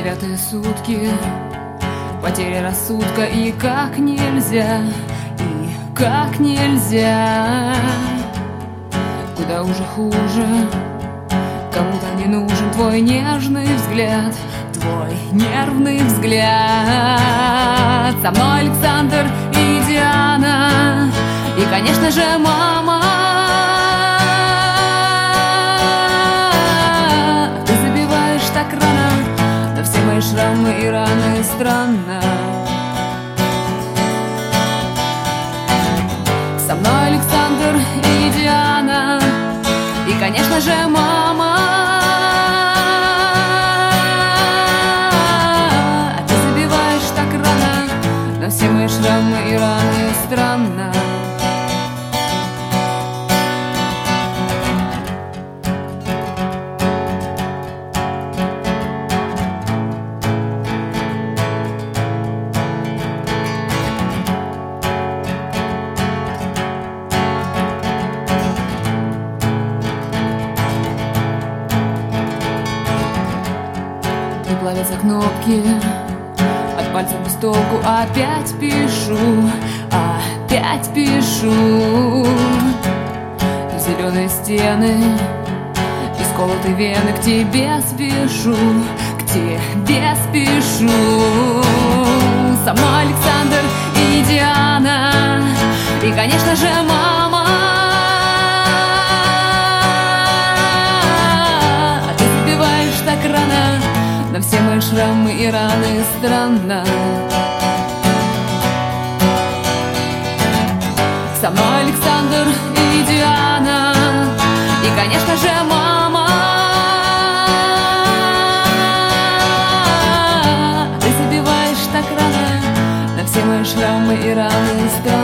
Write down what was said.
9-е сутки, потеря рассудка, и как нельзя, куда уже хуже. Кому-то не нужен твой нежный взгляд, твой нервный взгляд. Со мной Александр и Диана, и, конечно же, мама. Ты забиваешь так рано на все мои шрамы и раны, странно. Со мной Александр и Диана, и, конечно же, мама. Ты забиваешь так рано на все мои шрамы и раны, странно. Плавятся кнопки, от пальцев без толку. Опять пишу. Зеленые стены, исколотые вены. К тебе спешу. Со мной Александр и Диана, и, конечно же, мама. Ты забиваешь так рано на все мои шрамы и раны, странно. Со мной Александр и Диана, и, конечно же, мама. Ты забиваешь так рано на все мои шрамы и раны, странно.